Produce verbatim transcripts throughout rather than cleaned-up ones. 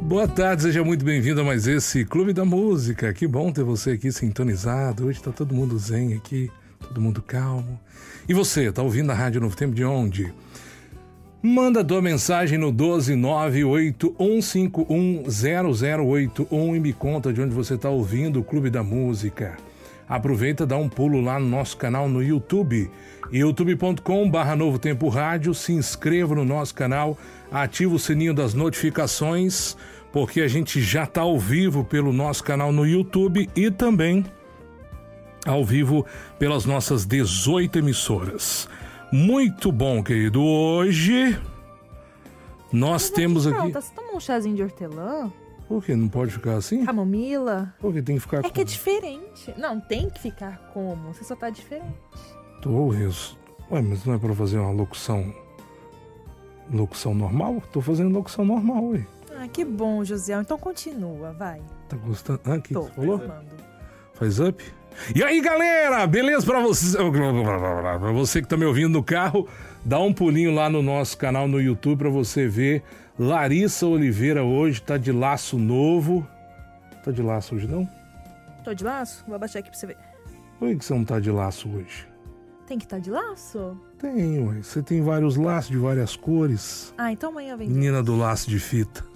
Boa tarde, seja muito bem-vindo a mais esse Clube da Música. Que bom ter você aqui sintonizado. Hoje tá todo mundo zen aqui, todo mundo calmo. E você, tá ouvindo a Rádio Novo Tempo de onde? Manda tua mensagem no doze nove oito um cinco um zero zero oito um e me conta de onde você tá ouvindo o Clube da Música. Aproveita, dá um pulo lá no nosso canal no YouTube, youtube ponto com barra Novo Tempo Rádio. Se inscreva no nosso canal, ativa o sininho das notificações, porque a gente já está ao vivo pelo nosso canal no YouTube e também ao vivo pelas nossas dezoito emissoras. Muito bom, querido. Hoje nós temos aqui... Você toma um chazinho de hortelã? Por que? Não pode ficar assim? Camomila? Por que tem que ficar É como? que é diferente. Não, tem que ficar como? Você só tá diferente. Tô, isso. Ué, mas não é pra fazer uma locução... Locução normal? Tô fazendo locução normal, ué. Ah, que bom, Josiel. Então continua, vai. Tá gostando? Ah, o que Tô, você falou? formando. Faz up? E aí, galera? Beleza pra você? Pra você que tá me ouvindo no carro, dá um pulinho lá no nosso canal no YouTube pra você ver. Larissa Oliveira hoje tá de laço novo. Tá de laço hoje, não? Tô de laço? Vou abaixar aqui pra você ver. Por que você não tá de laço hoje? Tem que estar tá de laço? Tem, ué. Você tem vários laços de várias cores. Ah, então amanhã vem. Menina do laço de fita.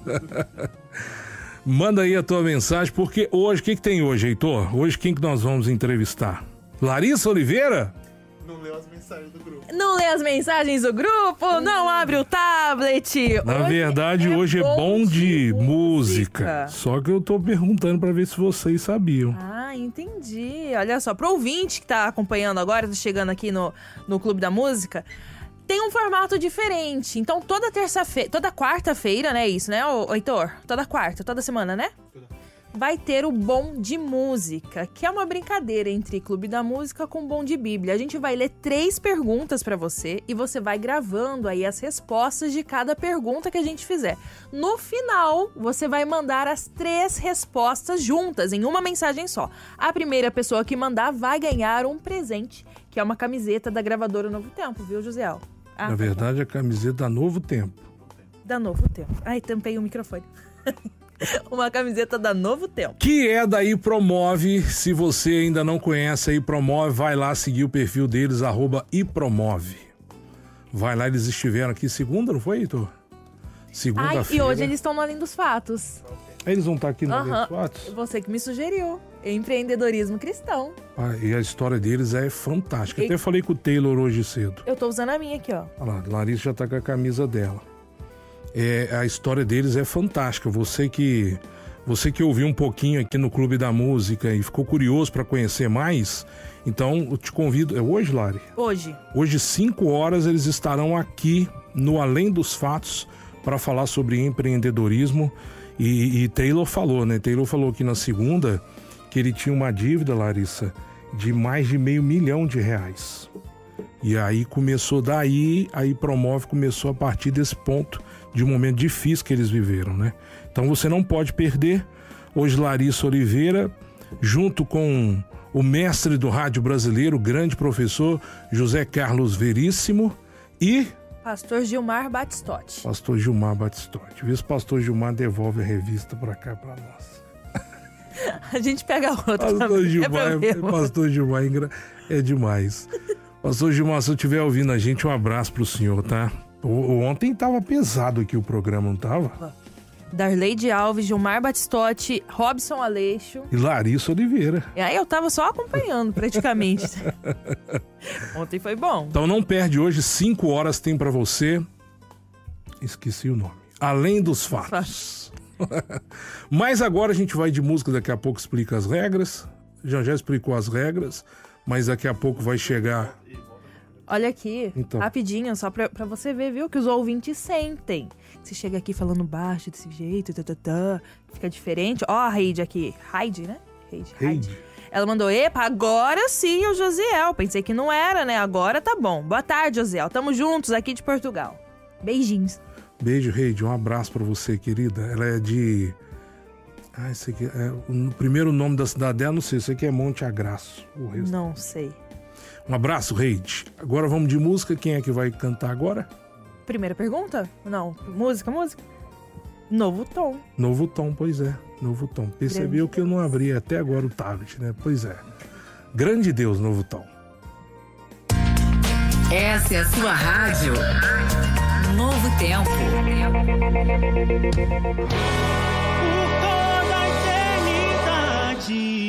Manda aí a tua mensagem, porque hoje, o que, que tem hoje, Heitor? Hoje quem que nós vamos entrevistar? Larissa Oliveira? Não leu as mensagens do grupo. Não lê as mensagens do grupo? Hum. Não abre o tablet? Na hoje verdade, é hoje é bom de, de música. música. Só que eu tô perguntando pra ver se vocês sabiam. Ah, entendi. Olha só, pro ouvinte que tá acompanhando agora, tá chegando aqui no, no Clube da Música, tem um formato diferente. Então, toda terça-feira, toda quarta-feira, né? Isso, né, ô, Heitor? Toda quarta, toda semana, né? Vai ter o Bom de Música, que é uma brincadeira entre Clube da Música com Bom de Bíblia. A gente vai ler três perguntas pra você e você vai gravando aí as respostas de cada pergunta que a gente fizer. No final, você vai mandar as três respostas juntas, em uma mensagem só. A primeira pessoa que mandar vai ganhar um presente, que é uma camiseta da gravadora Novo Tempo, viu, Josiel? Ah, Na verdade, a camiseta da Novo Tempo. Da Novo Tempo. Ai, tampei o microfone. Uma camiseta da Novo Tempo. Que é da iPromove. Se você ainda não conhece a iPromove, vai lá seguir o perfil deles, arroba iPromove. Vai lá, eles estiveram aqui segunda, não foi, Heitor? Segunda-feira. Ai, e hoje eles estão no Além dos Fatos. Eles vão estar aqui no Uhum. Além dos Fatos? Você que me sugeriu. Empreendedorismo cristão. Ah, e a história deles é fantástica. E... Até falei com o Taylor hoje cedo. Eu tô usando a minha aqui, ó. Olha lá, a Larissa já tá com a camisa dela. É, a história deles é fantástica. Você que, você que ouviu um pouquinho aqui no Clube da Música e ficou curioso para conhecer mais, então eu te convido. É hoje, Lari? Hoje. Hoje, cinco horas, eles estarão aqui no Além dos Fatos para falar sobre empreendedorismo. E, e Taylor falou, né? Taylor falou aqui na segunda que ele tinha uma dívida, Larissa, de mais de meio milhão de reais. E aí começou daí, aí Promove começou a partir desse ponto de um momento difícil que eles viveram, né? Então você não pode perder. Hoje Larissa Oliveira, junto com o mestre do rádio brasileiro, o grande professor José Carlos Veríssimo e... Pastor Gilmar Batistotti. Pastor Gilmar Batistotti. Vê se o pastor Gilmar devolve a revista pra cá, pra nós. A gente pega outra. Pastor Gilmar, é pastor Gilmar é demais. Pastor Gilmar, se eu estiver ouvindo a gente, um abraço pro senhor, tá? O, ontem tava pesado aqui o programa, não tava? Darleide Alves, Gilmar Batistotti, Robson Aleixo. E Larissa Oliveira. E aí eu tava só acompanhando, praticamente. Ontem foi bom. Então não perde hoje, cinco horas tem pra você. Esqueci o nome. Além dos Fatos. Mas agora a gente vai de música, daqui a pouco explica as regras. Já já explicou as regras, mas daqui a pouco vai chegar... Olha aqui, então. Rapidinho, só pra, pra você ver, viu, que os ouvintes sentem. Você chega aqui falando baixo desse jeito, tá, tá, tá, fica diferente. Ó a Heide aqui, Heide, né? Heide, Heide. Ela mandou, epa, agora sim o Josiel. Pensei que não era, né? Agora tá bom. Boa tarde, Josiel. Tamo juntos aqui de Portugal. Beijinhos. Beijo, Heide. Um abraço pra você, querida. Ela é de... Ah, esse aqui é... O primeiro nome da cidade dela, não sei. Esse aqui é Monte Agraço. O resto... Não sei. Um abraço, Heide. Agora vamos de música. Quem é que vai cantar agora? Primeira pergunta? Não. Música, música? Novo tom. Novo tom, pois é. Novo tom. Percebeu Grande que eu não abri até agora o tablet, né? Pois é. Grande Deus, Novo tom. Essa é a sua rádio. Novo tempo. Por toda a eternidade.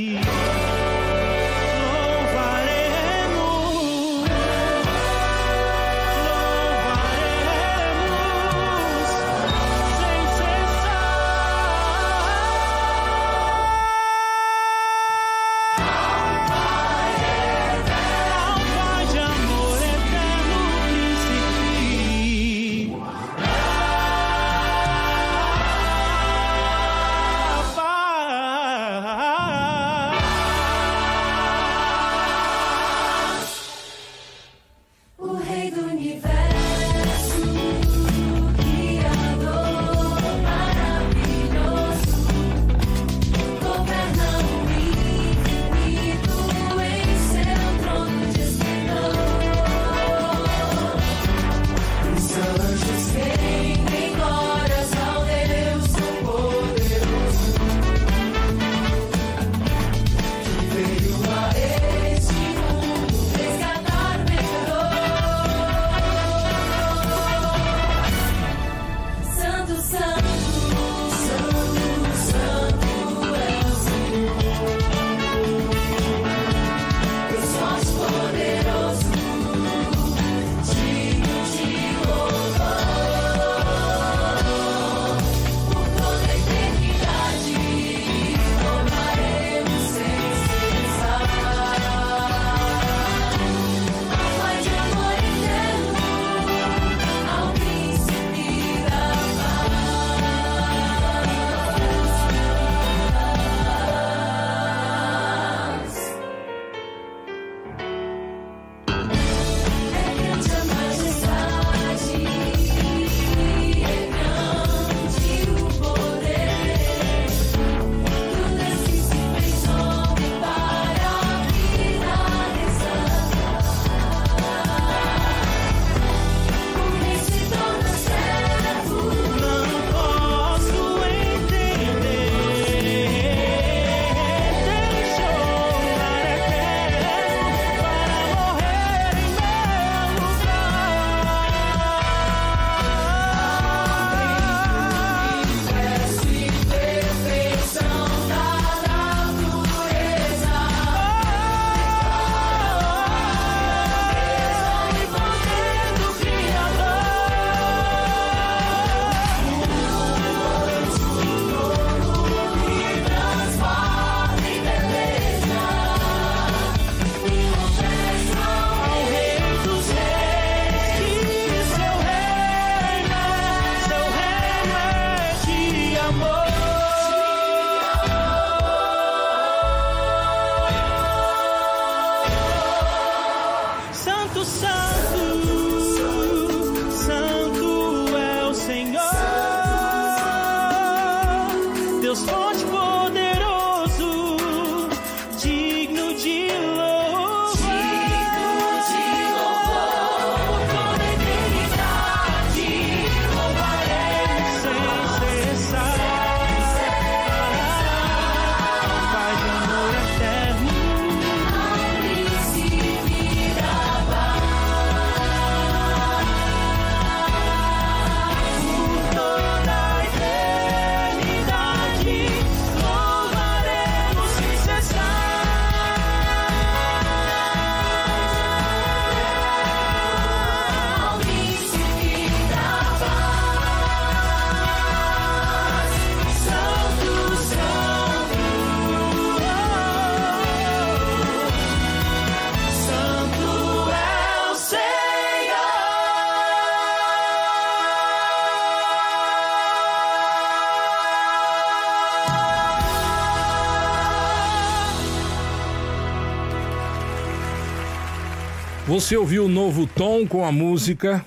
Você ouviu o Novo Tom com a música...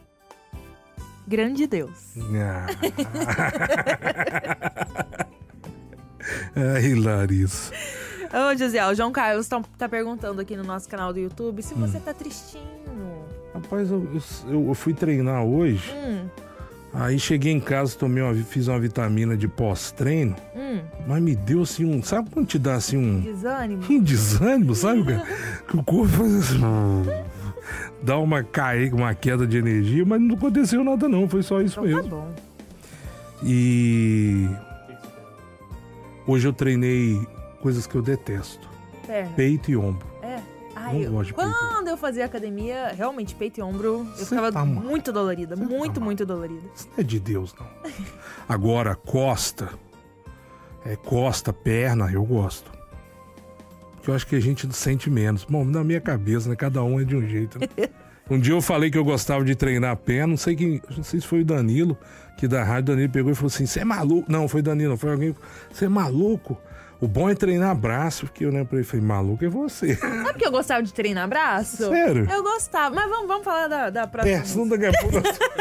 Grande Deus. Ah. Ai, Larissa. Ô, José, o João Carlos tá, tá perguntando aqui no nosso canal do YouTube se você hum. tá tristinho. Rapaz, eu, eu, eu fui treinar hoje. Hum. Aí cheguei em casa, tomei uma, fiz uma vitamina de pós-treino, Hum, mas me deu assim um... Sabe quando te dá assim um... desânimo. Um desânimo, sabe, cara? Que o corpo faz assim... Dá uma, cair, uma queda de energia, mas não aconteceu nada não, foi só isso Então tá mesmo. bom. E... Hoje eu treinei coisas que eu detesto. Perna. Peito e ombro. É. Ai, Não eu- gosto de peito. quando eu fazia academia, realmente, peito e ombro, eu Cê ficava tá mal. muito dolorida. Cê tá muito, mal. muito dolorida. Isso não é de Deus, não. Agora, costa... É costa, perna, eu gosto. Porque eu acho que a gente sente menos. Bom, na minha cabeça, né? Cada um é de um jeito, né? Um dia eu falei que eu gostava de treinar a perna, não sei quem, não sei se foi o Danilo, que da rádio, Danilo pegou e falou assim, você é maluco? Não, foi Danilo, não foi alguém, você é maluco? O bom é treinar braço, porque eu lembro pra ele, falei, maluco é você. Sabe que eu gostava de treinar braço? Sério? Eu gostava. Mas vamos, vamos falar da, da próxima. É, senão daqui a pouco...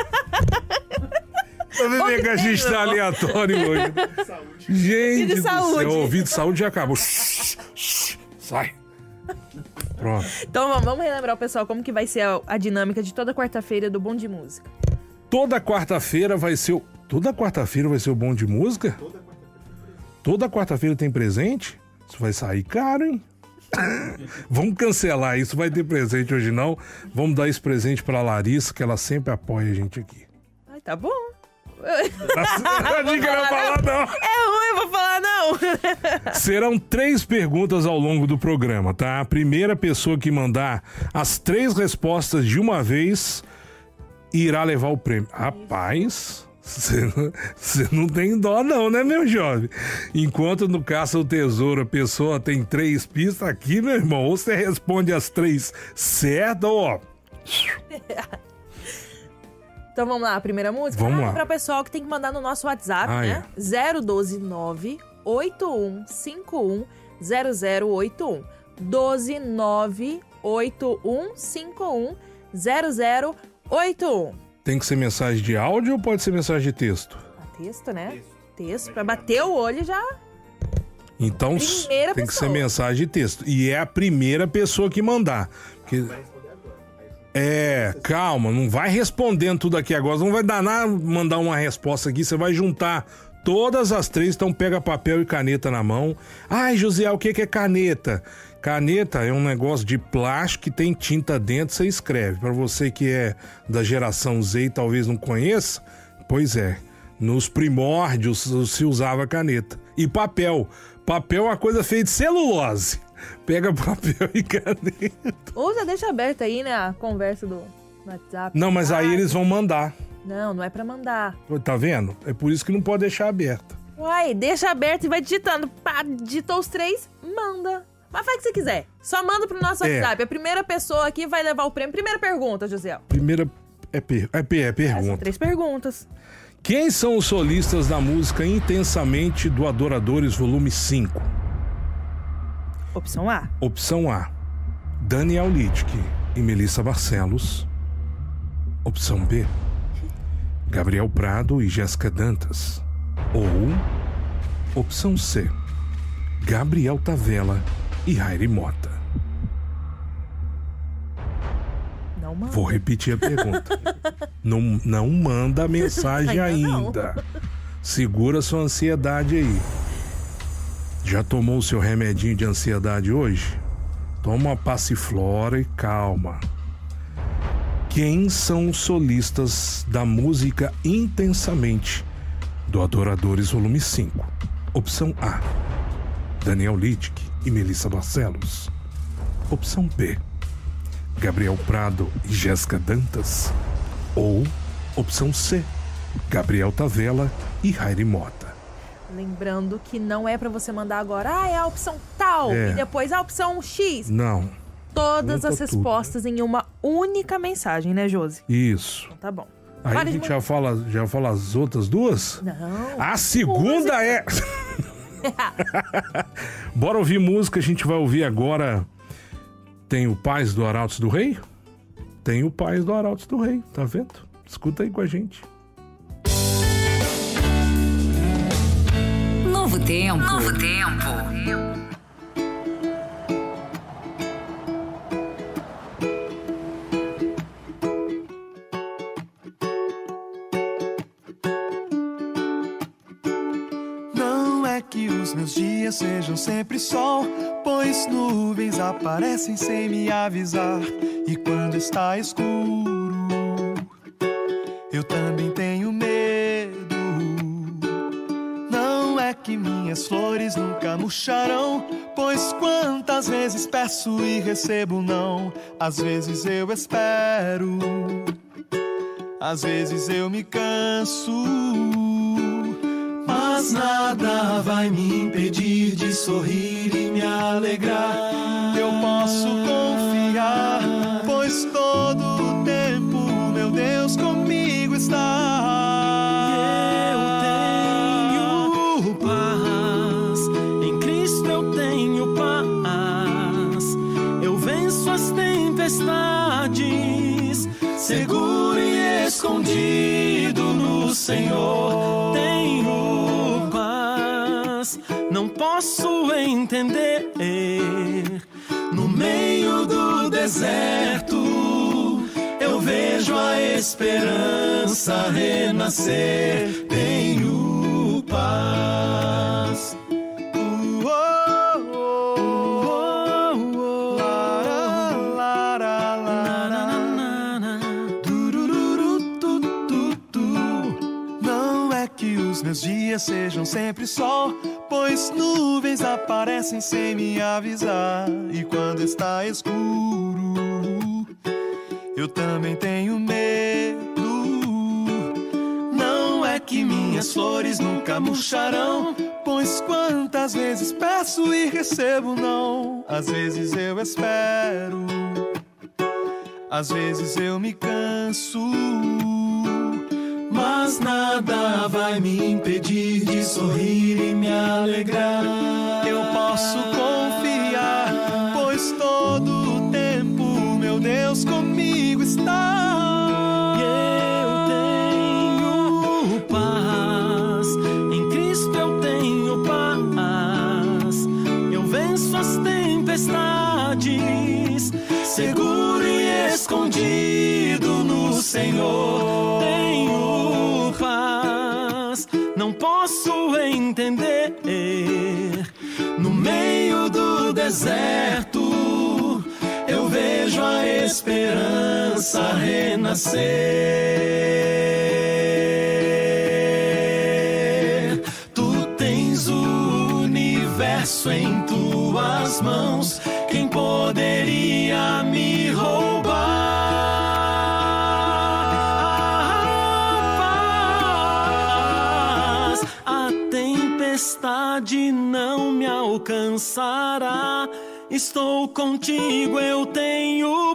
Tá vendo que a gente tá aleatório hoje? Gente de do saúde. céu, o ouvido de saúde já acabou. Sai. Pronto. Então vamos, vamos relembrar o pessoal como que vai ser a, a dinâmica de toda quarta-feira do Bom de Música. Toda quarta-feira vai ser o... Toda quarta-feira vai ser o Bom de Música? Toda quarta-feira tem presente? Isso vai sair caro, hein? Vamos cancelar isso, vai ter presente hoje não. Vamos dar esse presente pra Larissa, que ela sempre apoia a gente aqui. Ai, tá bom. A gente não vai falar não. É ruim, eu vou falar não. Serão três perguntas ao longo do programa, tá? A primeira pessoa que mandar as três respostas de uma vez irá levar o prêmio. Rapaz, você não tem dó não, né, meu jovem? Enquanto no Caça ao Tesouro a pessoa tem três pistas, aqui, meu irmão, ou você responde as três certas, ó... Então vamos lá, a primeira música? Vamos ah, lá. Para o pessoal que tem que mandar no nosso WhatsApp, Ah, né? zero um dois nove oito um cinco um zero zero oito um. doze nove oito um cinco um zero zero oito um. Tem que ser mensagem de áudio ou pode ser mensagem de texto? A texto, né? Texto, pra bater o olho já. Então Primeira tem que pessoa. ser mensagem de texto. E é a primeira pessoa que mandar. Porque... É, calma, não vai respondendo tudo aqui agora. Não vai dar nada mandar uma resposta aqui. Você vai juntar todas as três. Então pega papel e caneta na mão. Ai, José, o que que é caneta? Caneta é um negócio de plástico que tem tinta dentro, você escreve. Para você que é da geração Z e talvez não conheça, pois é, nos primórdios se usava caneta. E papel. Papel é uma coisa feita de celulose. Pega papel e caneta. Usa, deixa aberta aí, né, a conversa do WhatsApp. Não, mas aí Ah, eles vão mandar. Não, não é pra mandar. Tá vendo? É por isso que não pode deixar aberta. Uai, deixa aberto e vai digitando. Pá, digitou os três, manda. Mas faz o que você quiser. Só manda pro nosso É. WhatsApp. A primeira pessoa aqui vai levar o prêmio. Primeira pergunta, José. Primeira é, per... é, per... é São pergunta. três perguntas. Quem são os solistas da música Intensamente do Adoradores Volume cinco? Opção A. Opção A, Daniel Littke e Melissa Barcelos. Opção B, Gabriel Prado e Jéssica Dantas. Ou, opção C, Gabriel Tavella e Hairi Mota. Não manda. Vou repetir a pergunta. não, não manda a mensagem Ainda não. ainda. Segura sua ansiedade aí. Já tomou o seu remedinho de ansiedade hoje? Toma uma passiflora e calma. Quem são os solistas da música Intensamente do Adoradores Volume cinco? Opção A, Daniel Littke e Melissa Barcelos. Opção B, Gabriel Prado e Jéssica Dantas. Ou opção C, Gabriel Tavella e Hairi Mota. Lembrando que não é pra você mandar agora. Ah, é a opção tal. É. E depois a opção X. Não, Todas Junta as tudo. respostas em uma única mensagem, né, Josi? isso. Então tá bom. Aí Para a de gente já fala, já fala as outras duas? Não. A segunda é... Bora ouvir música, a gente vai ouvir agora... Tem o Paz do Arautos do Rei? Tem o Paz do Arautos do Rei, tá vendo? Escuta aí com a gente. Novo tempo. Novo tempo. que os meus dias sejam sempre sol, pois nuvens aparecem sem me avisar. E quando está escuro, eu também tenho medo. Não é que minhas flores nunca murcharão, pois quantas vezes peço e recebo não. Às vezes eu espero, às vezes eu me canso, mas nada vai me impedir de sorrir e me alegrar. Eu posso confiar, pois todo o tempo meu Deus comigo está. Eu tenho paz, em Cristo eu tenho paz. Eu venço as tempestades, seguro e escondido no Senhor. Tenho paz, não posso entender. No meio do deserto, eu vejo a esperança renascer. Tenho paz. Meus dias sejam sempre sol, pois nuvens aparecem sem me avisar. E quando está escuro, eu também tenho medo. Não é que minhas flores nunca murcharão, pois quantas vezes peço e recebo não. Às vezes eu espero, às vezes eu me canso, mas nada vai me impedir de sorrir e me alegrar. Eu posso confiar, pois todo o tempo meu Deus comigo está. E eu tenho paz, em Cristo eu tenho paz. Eu venço as tempestades, seguro e escondido no Senhor. Tenho paz, não posso entender. No meio do deserto, eu vejo a esperança renascer. Tu tens o universo em tuas mãos, quem poderia me roubar? Tempestade não me alcançará. Estou contigo, eu tenho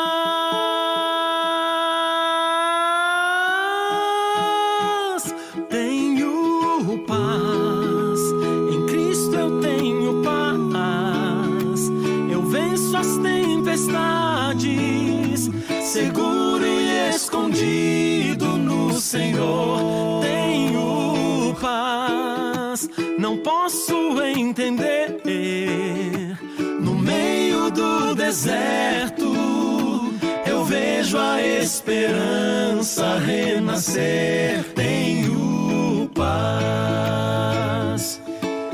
paz. Tenho paz, em Cristo eu tenho paz. Eu venço as tempestades, seguro e escondido no Senhor. Tenho paz, não posso entender. No meio do deserto, eu vejo a esperança renascer. Tenho paz.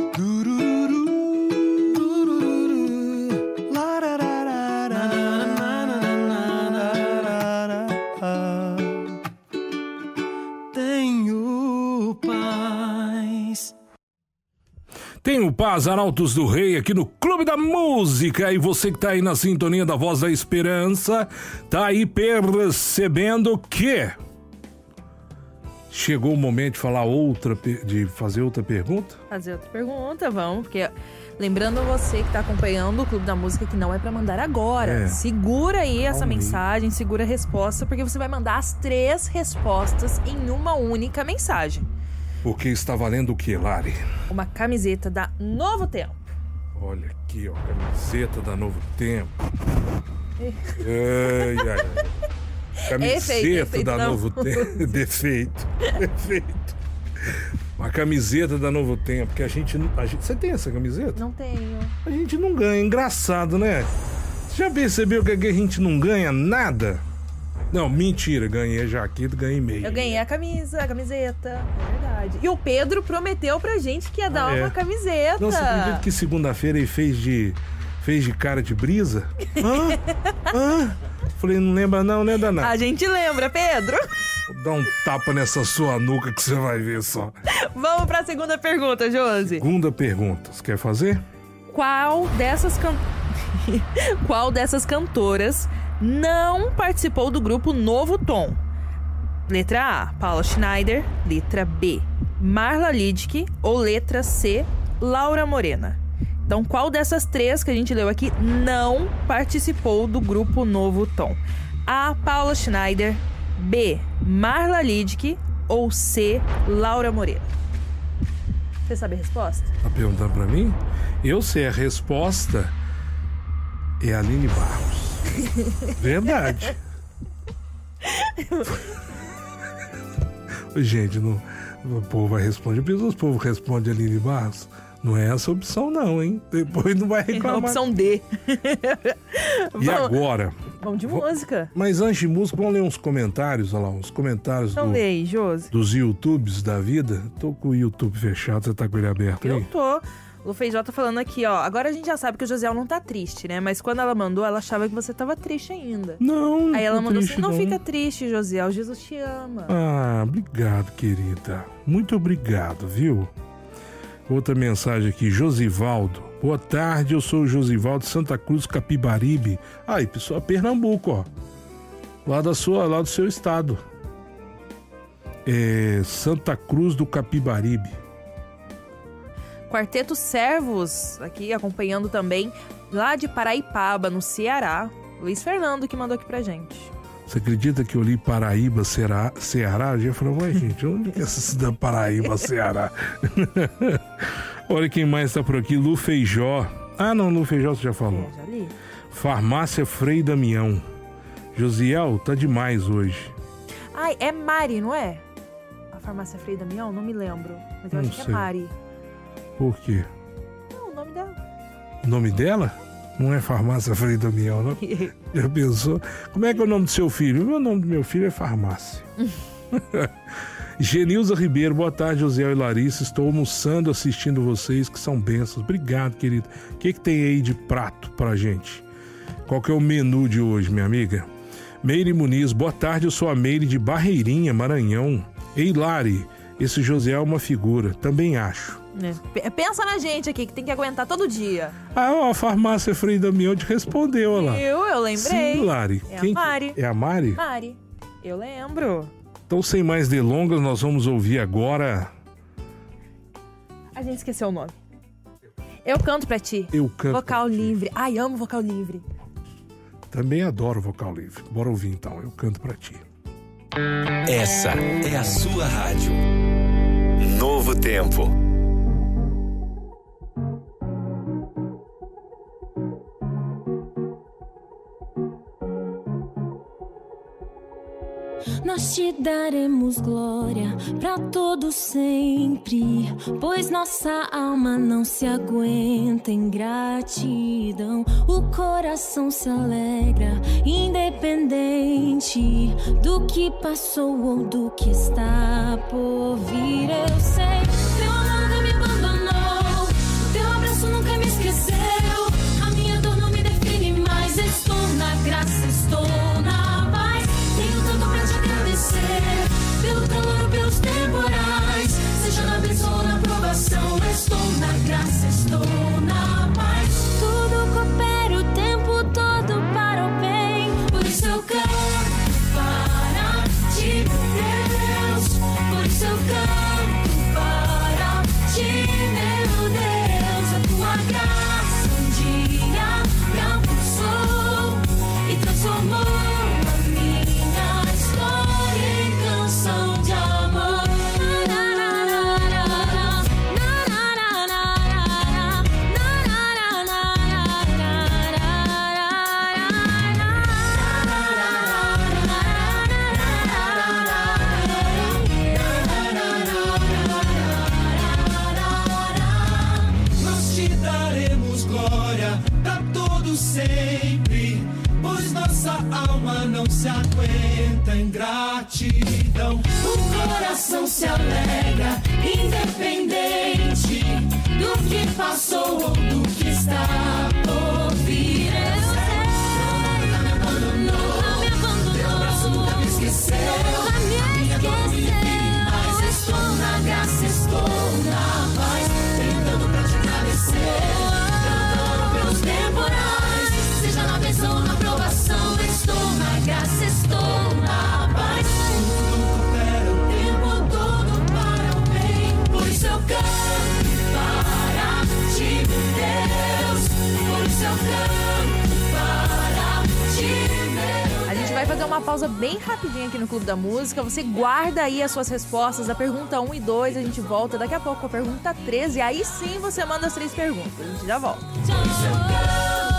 Tenho paz. Tenho paz, Arautos do Rei, aqui no Clube da Música. E você que tá aí na sintonia da Voz da Esperança, tá aí percebendo que chegou o momento de falar outra, de fazer outra pergunta? Fazer outra pergunta, vamos, porque lembrando você que tá acompanhando o Clube da Música que não é pra mandar agora. É. Segura aí essa Calma mensagem, segura a resposta, porque você vai mandar as três respostas em uma única mensagem. Porque está valendo o que, Lari? Uma camiseta da Novo Tempo. Olha aqui, ó, camiseta da Novo Tempo. Ai, ai, ai. Camiseta Efeito, efeito, da não. Novo Tempo. Defeito. Defeito. Uma camiseta da Novo Tempo, que a gente, a gente... Você tem essa camiseta? Não tenho. A gente não ganha. Engraçado, né? Você já percebeu que aqui a gente não ganha nada? Não, mentira. Ganhei a jaqueta, ganhei meia. Eu ganhei a camisa, a camiseta. É verdade. verdade. E o Pedro prometeu pra gente que ia dar é. uma camiseta. Não, você acredita que segunda-feira ele fez de, fez de cara de brisa? Hã? Hã? Falei, não lembra não, né, danado? A gente lembra, Pedro. Vou dar um tapa nessa sua nuca que você vai ver só. Vamos pra segunda pergunta, Josi. Segunda pergunta, você quer fazer? Qual dessas can... Qual dessas cantoras não participou do grupo Novo Tom? Letra A, Paula Schneider. Letra B, Marla Lidke. Ou letra C, Laura Morena. Então, qual dessas três que a gente leu aqui não participou do grupo Novo Tom? A, Paula Schneider. B, Marla Lidke. Ou C, Laura Morena. Você sabe a resposta? Tá perguntando pra mim? Eu sei, a resposta é a Aline Barros. Verdade. Gente, não, o povo vai responder. O povo responde Aline Barros. Não é essa a opção não, hein? Depois não vai reclamar. É a opção D. E agora? Vamos de música. Mas antes de música, vamos ler uns comentários, olha lá, uns comentários então do, lê aí, Josi. dos YouTubes da vida. Tô com o YouTube fechado, você tá com ele aberto aí? Eu tô. O Feijó tá falando aqui, ó. Agora a gente já sabe que o Josiel não tá triste, né? Mas quando ela mandou, ela achava que você tava triste ainda. Não, Aí ela tô mandou triste, assim, não, não fica triste, Josiel. Jesus te ama. Ah, obrigado, querida. Muito obrigado, viu? Outra mensagem aqui, Josivaldo. Boa tarde, eu sou o Josivaldo Santa Cruz, Capibaribe. Aí, pessoal, Pernambuco, ó. Lá, da sua, lá do seu estado. É Santa Cruz do Capibaribe. Quarteto Servos, aqui acompanhando também, lá de Paraipaba, no Ceará. Luiz Fernando que mandou aqui pra gente. Você acredita que eu li Paraíba, Ceará? Ceará? Eu já falei, ué, gente, onde que é essa cidade Paraíba, Ceará? Olha quem mais tá por aqui, Lu Feijó. Ah, não, Lu Feijó você já falou. É, já li. Farmácia Frei Damião. Josiel, tá demais hoje. Ai, é Mari, não é? A Farmácia Frei Damião? Não me lembro. Mas eu Não acho que sei. é Mari. Por quê? Não, o nome dela. O nome dela? Não é Farmácia Frei Damião, não? Já pensou? Como é que é o nome do seu filho? O meu nome do meu filho é Farmácia. Genilza Ribeiro, boa tarde, Josiel e Larissa. Estou almoçando, assistindo vocês, que são bênçãos. Obrigado, querido. O que, que tem aí de prato pra gente? Qual que é o menu de hoje, minha amiga? Meire Muniz, boa tarde, eu sou a Meire de Barreirinha, Maranhão. Ei, Lari, esse Josiel é uma figura, também acho. É. Pensa na gente aqui, que tem que aguentar todo dia. Ah, ó, a Farmácia Frei Damião te respondeu, olha lá. Eu, eu lembrei. Sim, Lari. É Quem... a Mari. É a Mari? Mari, eu lembro. Então, sem mais delongas, nós vamos ouvir agora... A gente esqueceu o nome. Eu canto pra ti. Eu canto Vocal pra ti. livre. Ai, amo vocal livre. Também adoro vocal livre. Bora ouvir então, Eu Canto Pra Ti. Essa é a sua rádio. Novo Tempo. Nós te daremos glória pra todo sempre, pois nossa alma não se aguenta em gratidão. O coração se alegra, independente do que passou ou do que está por vir. Eu sei, teu amor nunca me abandonou, teu abraço nunca me esqueceu. A minha dor não me define mais, estou na graça, estou na paz. Tenho tanto pra te agradecer, pelo calor, pelos temporais, seja na bênção ou na provação. Estou na graça, estou na paz. Tudo coopera o tempo todo para o bem. Por isso eu canto para ti, Deus. Por isso eu canto para ti, meu Deus. A tua graça um dia me alcançou e transformou a minha história em canção de amor. Nós te daremos glória pra todo sempre, pois nossa alma não se aguenta em gratidão. O coração se alegra, independente do que passou ou do que está por vir. Eu sei, nunca me abandonou, nunca me abandonou. Teu braço nunca me esqueceu, nunca me esqueceu. Mas estou na graça, estou na paz, tentando pra te agradecer, cantando pelos temporais, seja na bênção ou na provação. Estou na graça, estou na paz, tudo coopera o tempo todo para o bem. Por isso eu canto para ti, Deus. Por isso eu canto para ti, Deus. A gente vai fazer uma pausa bem rapidinho aqui no Clube da Música. Você guarda aí as suas respostas da pergunta um e dois. A gente volta daqui a pouco com a pergunta três. E aí sim você manda as três perguntas. A gente já volta. Por isso eu canto.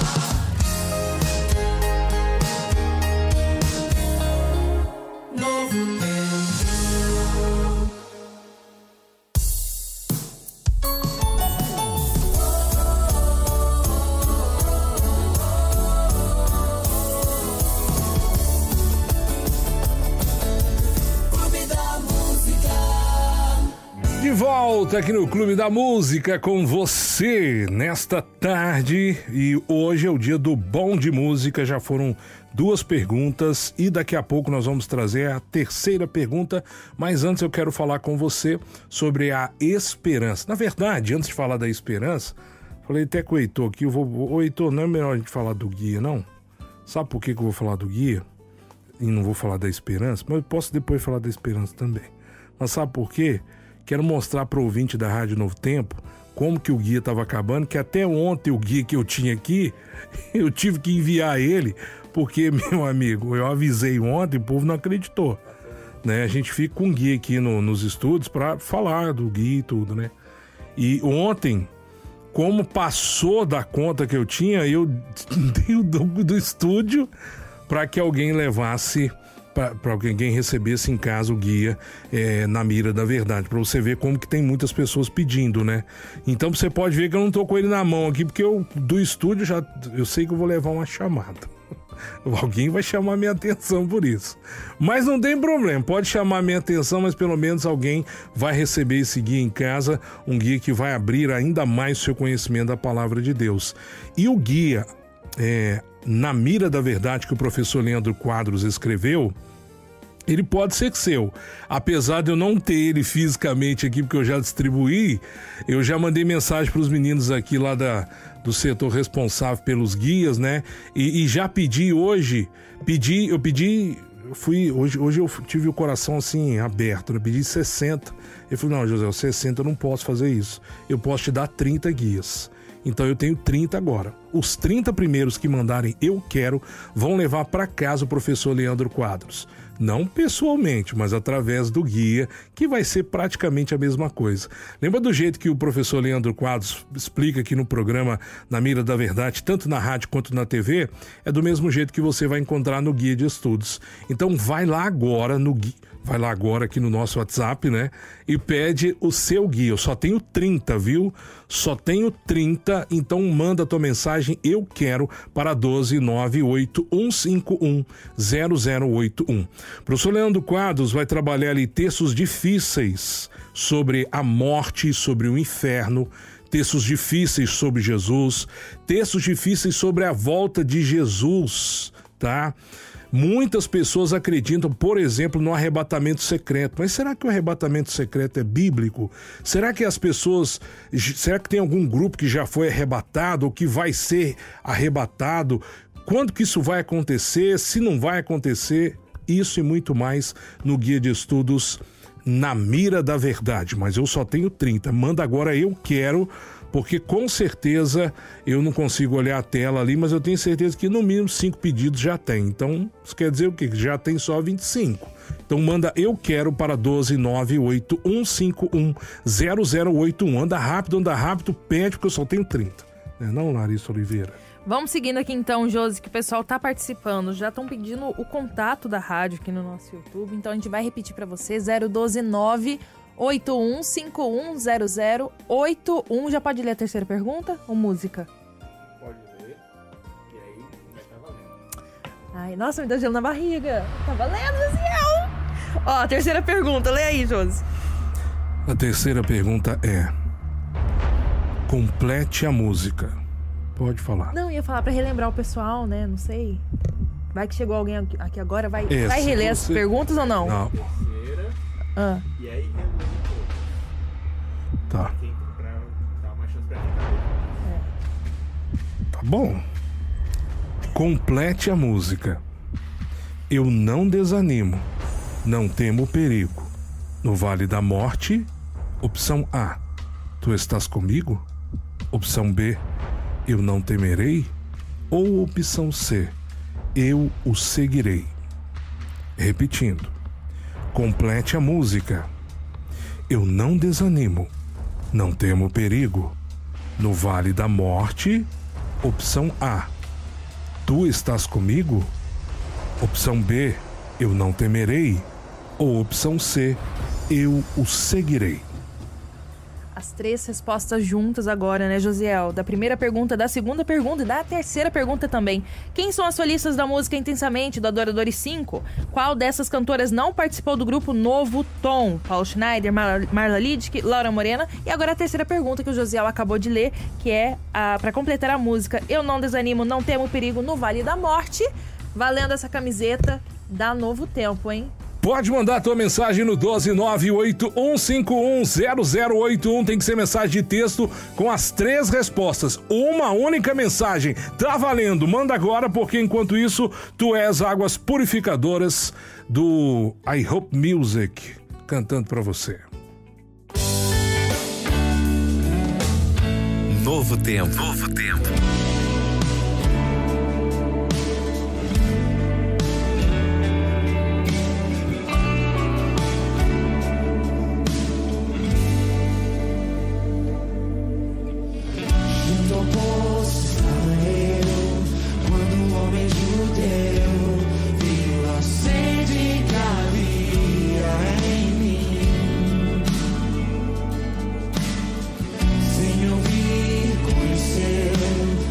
De volta aqui no Clube da Música com você nesta tarde, e hoje é o dia do Bom de Música. Já foram duas perguntas e daqui a pouco nós vamos trazer a terceira pergunta, mas antes eu quero falar com você sobre a esperança. Na verdade, antes de falar da esperança, falei até com o Heitor aqui, eu vou... Ô Heitor, não é melhor a gente falar do guia, não? Sabe por que que eu vou falar do guia e não vou falar da esperança? Mas eu posso depois falar da esperança também. Mas sabe por quê? Quero mostrar para o ouvinte da Rádio Novo Tempo como que o guia estava acabando, que até ontem o guia que eu tinha aqui, eu tive que enviar ele, porque, meu amigo, eu avisei ontem, o povo não acreditou. Né? A gente fica com o guia aqui no, nos estúdios para falar do guia e tudo, né? E ontem, como passou da conta que eu tinha, eu dei o do, do estúdio para que alguém levasse... para alguém recebesse em casa o guia é, na mira da verdade, para você ver como que tem muitas pessoas pedindo, né? Então você pode ver que eu não tô com ele na mão aqui, porque eu do estúdio já eu sei que eu vou levar uma chamada. Alguém vai chamar minha atenção por isso. Mas não tem problema, pode chamar minha atenção, mas pelo menos alguém vai receber esse guia em casa, um guia que vai abrir ainda mais o seu conhecimento da palavra de Deus. E o guia é, Na Mira da Verdade, que o professor Leandro Quadros escreveu, ele pode ser seu. Apesar de eu não ter ele fisicamente aqui, porque eu já distribuí, eu já mandei mensagem para os meninos aqui lá da, do setor responsável pelos guias, né? E, e já pedi hoje, pedi, eu pedi, eu fui, hoje, hoje eu tive o coração assim aberto, né? Pedi sessenta. Ele falou, não, José, sessenta eu não posso fazer isso. Eu posso te dar trinta guias. Então eu tenho trinta agora. Os trinta primeiros que mandarem eu quero vão levar para casa o professor Leandro Quadros. Não pessoalmente, mas através do guia, que vai ser praticamente a mesma coisa. Lembra do jeito que o professor Leandro Quadros explica aqui no programa Na Mira da Verdade, tanto na rádio quanto na T V? É do mesmo jeito que você vai encontrar no guia de estudos. Então vai lá agora no guia. Vai lá agora aqui no nosso WhatsApp, né? E pede o seu guia. Eu só tenho trinta, viu? Só tenho trinta, então manda a tua mensagem eu quero para doze nove oito um cinco um zero zero oito um. O professor Leandro Quadros vai trabalhar ali textos difíceis sobre a morte, sobre o inferno, textos difíceis sobre Jesus, textos difíceis sobre a volta de Jesus, tá? Muitas pessoas acreditam, por exemplo, no arrebatamento secreto. Mas será que o arrebatamento secreto é bíblico? Será que as pessoas... Será que tem algum grupo que já foi arrebatado ou que vai ser arrebatado? Quando que isso vai acontecer? Se não vai acontecer? Isso e muito mais no Guia de Estudos Na Mira da Verdade. Mas eu só tenho trinta. Manda agora eu quero... Porque com certeza eu não consigo olhar a tela ali, mas eu tenho certeza que no mínimo cinco pedidos já tem. Então, isso quer dizer o quê? Que já tem só vinte e cinco. Então manda eu quero para doze nove oito um cinco um zero zero oito um. Anda rápido, anda rápido, pede, porque eu só tenho trinta. Não é não, Larissa Oliveira? Vamos seguindo aqui então, Josi, que o pessoal tá participando. Já estão pedindo o contato da rádio aqui no nosso YouTube. Então a gente vai repetir para você, zero um dois nove oito um cinco um zero zero oito um. Já pode ler a terceira pergunta ou música? Pode ler, e aí vai estar valendo. Ai, nossa, me deu gelo na barriga. Tá valendo, Josiel! Ó, a terceira pergunta, lê aí, Josi. A terceira pergunta é: complete a música. Pode falar. Não, ia falar pra relembrar o pessoal, né? Não sei. Vai que chegou alguém aqui agora, vai, Essa, vai reler você... as perguntas ou não? Não. Terceira. Ah. E aí relembra um pouco. Tá. Quem, pra dar uma chance pra quem tá vendo. Tá bom. Complete a música. Eu não desanimo, não temo perigo. No vale da morte, opção A, tu estás comigo? Opção B, eu não temerei? Ou opção C, eu o seguirei? Repetindo. Complete a música. Eu não desanimo, não temo perigo. No vale da morte, opção A, tu estás comigo? Opção B, eu não temerei? Ou opção C, eu o seguirei? As três respostas juntas agora, né, Josiel? Da primeira pergunta, da segunda pergunta e da terceira pergunta também. Quem são as solistas da música Intensamente, do Adoradores cinco? Qual dessas cantoras não participou do grupo Novo Tom? Paulo Schneider, Mar Marla Lidick, Laura Morena. E agora a terceira pergunta que o Josiel acabou de ler, que é, a, pra completar a música Eu Não Desanimo, Não Temo Perigo no Vale da Morte, valendo essa camiseta da Novo Tempo, hein? Pode mandar a tua mensagem no doze nove oito um cinco um zero zero oito um. Tem que ser mensagem de texto com as três respostas. Uma única mensagem. Tá valendo. Manda agora, porque enquanto isso, tu és Águas Purificadoras do I Hope Music cantando pra você. Novo Tempo. Novo Tempo. Sem ouvir, conhecer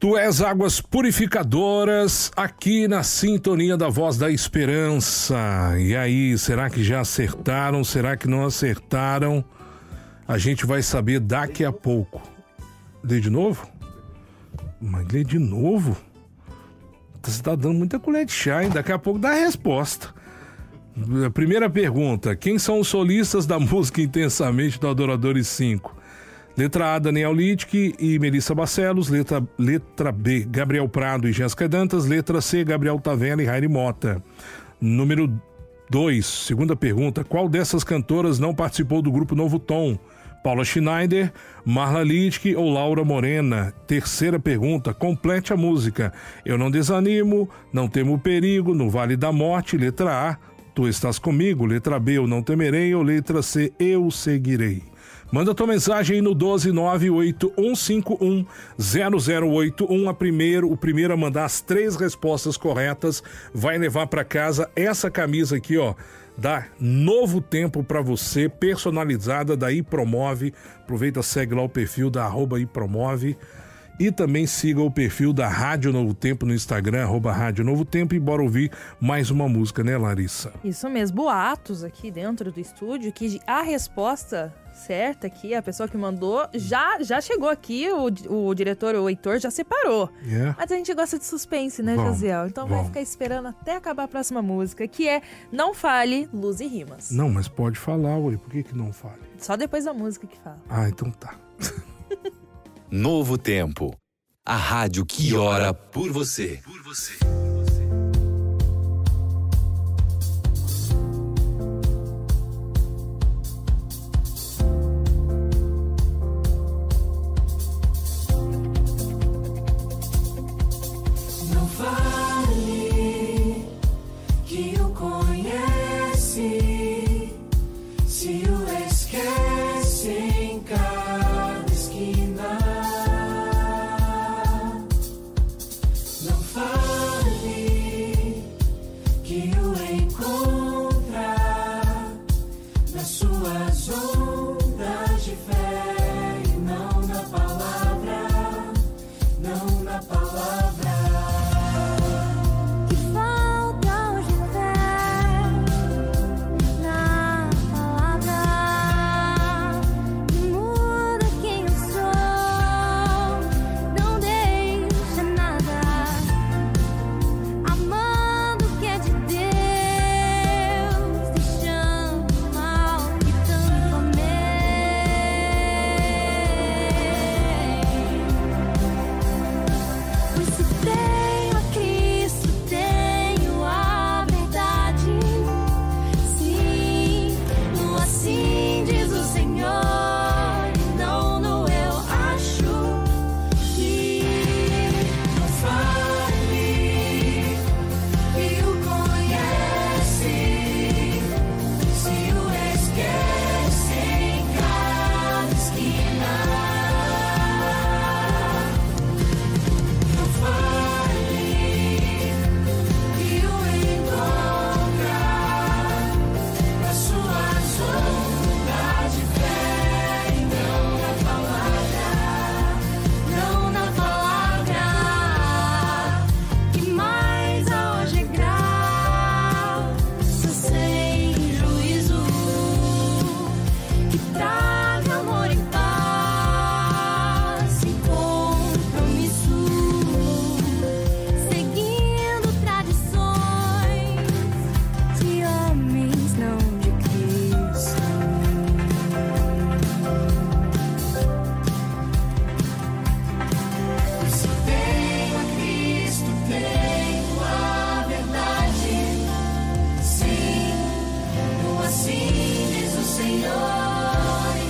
Tu és águas purificadoras, aqui na sintonia da Voz da Esperança. E aí, será que já acertaram? Será que não acertaram? A gente vai saber daqui a pouco. Lê de novo? Mas lê de novo? Você tá dando muita colher de chá, hein? Daqui a pouco dá a resposta. Primeira pergunta: quem são os solistas da música Intensamente do Adoradores cinco? Letra A, Daniel Littke e Melissa Barcelos. Letra, letra B, Gabriel Prado e Jéssica Dantas. Letra C, Gabriel Tavella e Rairi Mota. Número dois, segunda pergunta: qual dessas cantoras não participou do grupo Novo Tom? Paula Schneider, Marla Littke ou Laura Morena? Terceira pergunta: complete a música. Eu não desanimo, não temo perigo, no Vale da Morte. Letra A, Tu estás comigo. Letra B, Eu não temerei. Ou letra C, Eu seguirei. Manda tua mensagem aí no doze nove oito um cinco um zero zero oito um. A primeiro, o primeiro a mandar as três respostas corretas vai levar para casa essa camisa aqui, ó, da Novo Tempo para você, personalizada da iPromove. Aproveita, segue lá o perfil da arroba iPromove e também siga o perfil da Rádio Novo Tempo no Instagram, arroba Rádio Novo Tempo, e bora ouvir mais uma música, né, Larissa? Isso mesmo, boatos aqui dentro do estúdio, que a resposta certa aqui, a pessoa que mandou, já, já chegou aqui, o, o diretor, o Heitor, já separou. Yeah. Mas a gente gosta de suspense, né, vamos, Josiel? Então vamos. Vai ficar esperando até acabar a próxima música, que é Não Fale, Luz e Rimas. Não, mas pode falar, ué, por que que não fale? Só depois da música que fala. Ah, então tá. Novo Tempo, a rádio que ora por você. Por você. Não fale que o conhece, se o esquece em cada esquina. Não fale que o encontra nas suas ondas de fé e não na palavra, não na palavra. Que falta hoje fé na palavra, que muda quem eu sou, não deixa nada, amando o que é de Deus, deixando o mal que tanto amei. Pois se tenho a Cristo, tenho a verdade. Sim, no assim diz o Senhor, e não no eu acho que. Não fale que o conhece, se o esquece em cada esquina. Não fale que o encontra nas suas ondas de fé e não na palavra, não na palavra. Que mais a hoje é graça sem juízo, que traga amor e paz e compromisso, seguindo tradições de homens, não de Cristo. Se tenho a Cristo, tenho a verdade. Sim, no assim diz o Senhor, e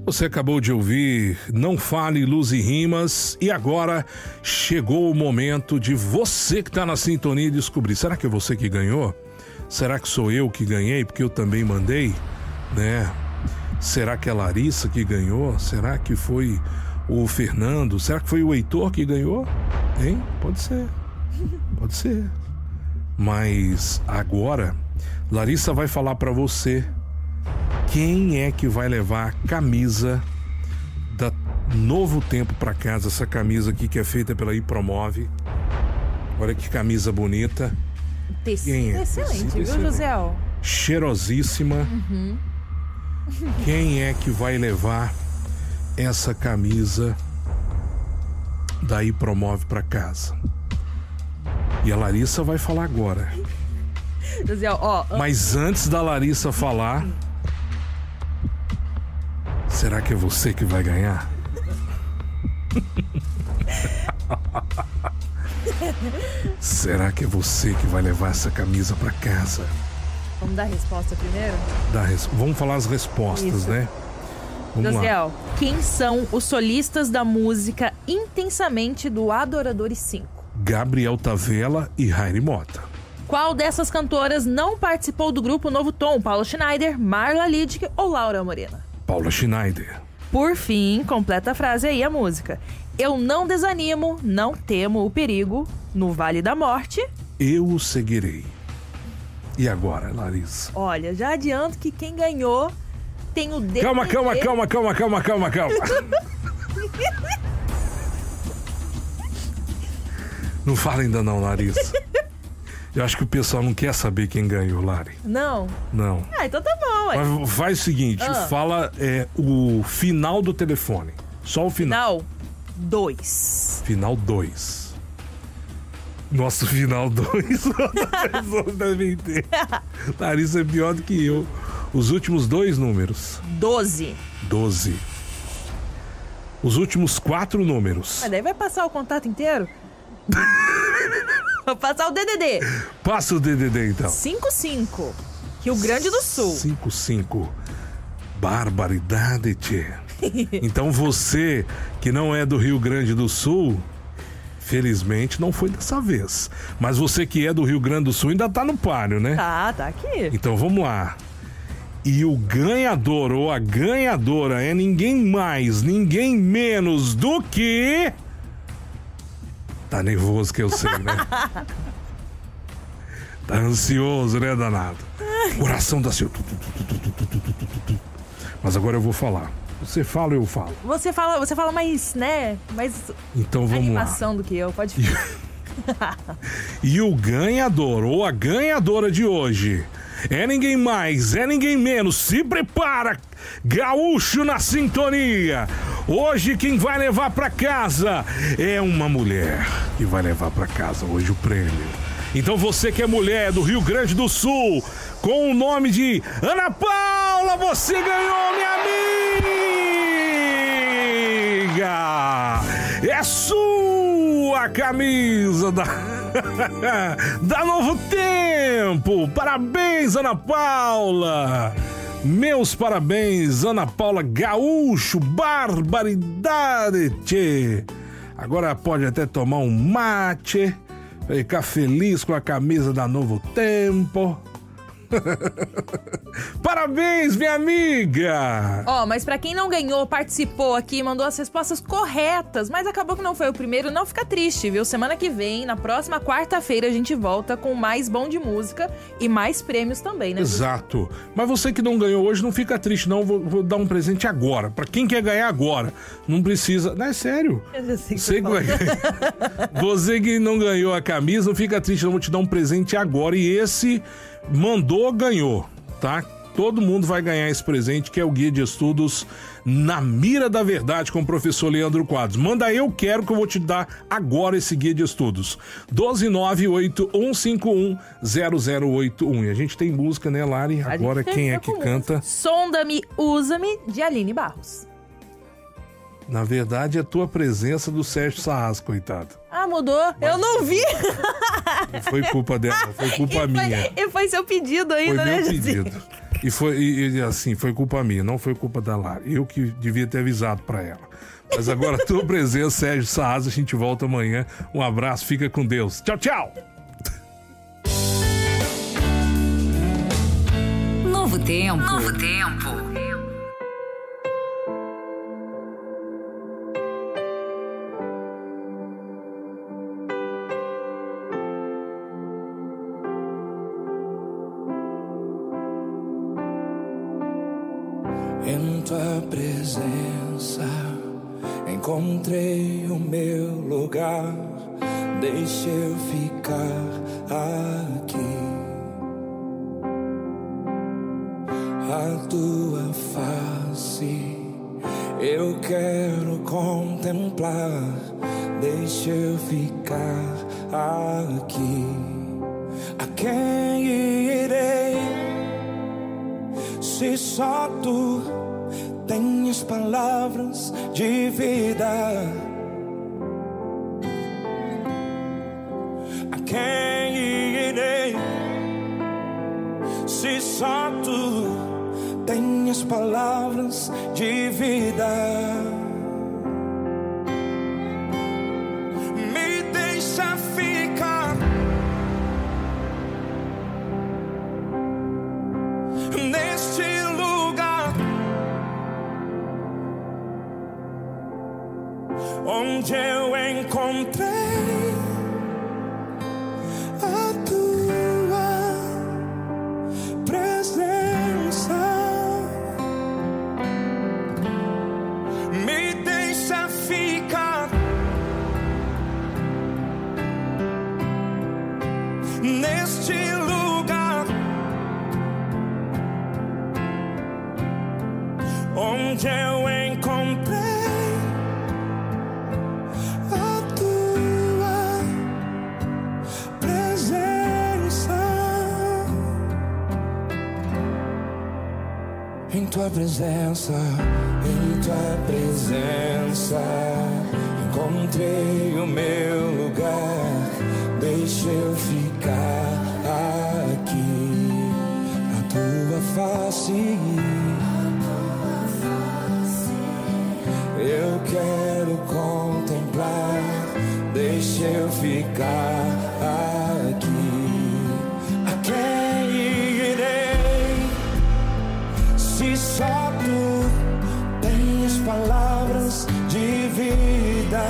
Você acabou de ouvir Não Fale, Luz e Rimas, e agora chegou o momento de você que está na sintonia descobrir. Será que é você que ganhou? Será que sou eu que ganhei porque eu também mandei? Né? Será que é a Larissa que ganhou? Será que foi o Fernando? Será que foi o Heitor que ganhou? Hein? Pode ser. Pode ser. Mas agora, Larissa vai falar para você quem é que vai levar a camisa da Novo Tempo para casa. Essa camisa aqui que é feita pela iPromove. Olha que camisa bonita. Tecido é? Excelente, Tecido viu, excelente. José? Cheirosíssima. Uhum. Quem é que vai levar essa camisa da iPromove para casa? E a Larissa vai falar agora. José, ó. Mas antes da Larissa falar, será que é você que vai ganhar? Será que é você que vai levar essa camisa para casa? Vamos dar a resposta primeiro? Dá res... Vamos falar as respostas, Isso. né? Vamos José, lá. quem são os solistas da música Intensamente do Adoradores cinco? Gabriel Tavella e Rairi Mota. Qual dessas cantoras não participou do grupo Novo Tom? Paula Schneider, Marla Lidic ou Laura Morena? Paula Schneider. Por fim, completa a frase aí, a música. Eu não desanimo, não temo o perigo. No Vale da Morte. Eu o seguirei. E agora, Larissa? Olha, já adianto que quem ganhou tem o D. Calma, calma, calma, calma, calma, calma, calma. Não fala ainda não, Larissa. Eu acho que o pessoal não quer saber quem ganhou, Lari. Não? Não. Ah, então tá bom, ué. Mas faz o seguinte, Ah. fala é, o final do telefone. Só o final. Final dois. Final dois. Nossa, final dois. As pessoas devem ter. Larissa é pior do que eu. Os últimos dois números. doze. doze. Os últimos quatro números. Mas daí vai passar o contato inteiro? Vou passar o D D D. Passa o D D D então. cinco cinco. Rio Grande do Sul. cinco cinco. Barbaridade, tchê. Então você que não é do Rio Grande do Sul, felizmente não foi dessa vez. Mas você que é do Rio Grande do Sul ainda tá no páreo, né? Tá, tá aqui. Então vamos lá. E o ganhador ou a ganhadora é ninguém mais, ninguém menos do que... Tá nervoso que eu sei, né? Tá ansioso, né, danado? Coração da seu. Mas agora eu vou falar. Você fala, eu falo. Você fala, você fala mais, né? Mais Então vamos lá. animação do que eu, pode falar. E o ganhador ou a ganhadora de hoje é ninguém mais, é ninguém menos. Se prepara, gaúcho na sintonia. Hoje quem vai levar pra casa é uma mulher que vai levar pra casa hoje o prêmio. Então você que é mulher do Rio Grande do Sul, com o nome de Ana Paula, você ganhou, minha amiga! É sua camisa da, da Novo Tempo! Parabéns, Ana Paula! Meus parabéns, Ana Paula Gaúcho, barbaridade, tchê. Agora pode até tomar um mate, ficar feliz com a camisa da Novo Tempo. Parabéns, minha amiga! Ó, oh, mas pra quem não ganhou, participou aqui, mandou as respostas corretas, mas acabou que não foi o primeiro, não fica triste, viu? Semana que vem, na próxima quarta-feira, a gente volta com mais Bom de Música e mais prêmios também, né? Exato. Mas você que não ganhou hoje, não fica triste, não. Vou, vou dar um presente agora. Pra quem quer ganhar agora. Não precisa... Não, é sério. Eu já sei que Você, você fala. você que não ganhou a camisa, não fica triste, não. Vou te dar um presente agora. E esse mandou, ganhou, tá? Todo mundo vai ganhar esse presente, que é o Guia de Estudos Na Mira da Verdade, com o professor Leandro Quadros. Manda eu quero, que eu vou te dar agora esse Guia de Estudos. um dois nove oito um cinco um zero zero oito um. E a gente tem música, né, Lari? A Agora gente quem é termina que com canta? música. Sonda-me, usa-me, de Aline Barros. Na verdade, é a tua presença do Sérgio Sarras, coitado. Ah, mudou? Eu não vi! Não foi culpa dela, foi culpa e minha. Foi, e foi seu pedido Foi ainda, né, meu José? pedido. E foi e, assim, foi culpa minha, não foi culpa da Lara. Eu que devia ter avisado pra ela. Mas agora a tua presença, Sérgio Saaz, a gente volta amanhã. Um abraço, fica com Deus. Tchau, tchau! Novo tempo. Novo tempo. Em tua presença encontrei o meu lugar. Deixa eu ficar aqui. A tua face eu quero contemplar. Deixa eu ficar aqui. A quem irei se só tu tens palavras de vida? A quem irei se só tu tens palavras de vida? Me deixa ficar neste lugar onde eu encontrei a tua presença. Me deixa ficar neste lugar onde eu encontrei a tua presença. Em tua presença, em tua presença encontrei o meu lugar. Deixa eu ficar aqui. A tua face eu quero contemplar. Deixa eu ficar aqui. A quem irei se só tu tens palavras de vida?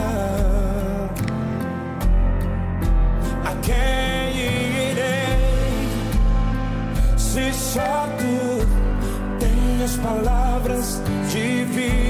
A quem irei se só tu tens palavras de vida?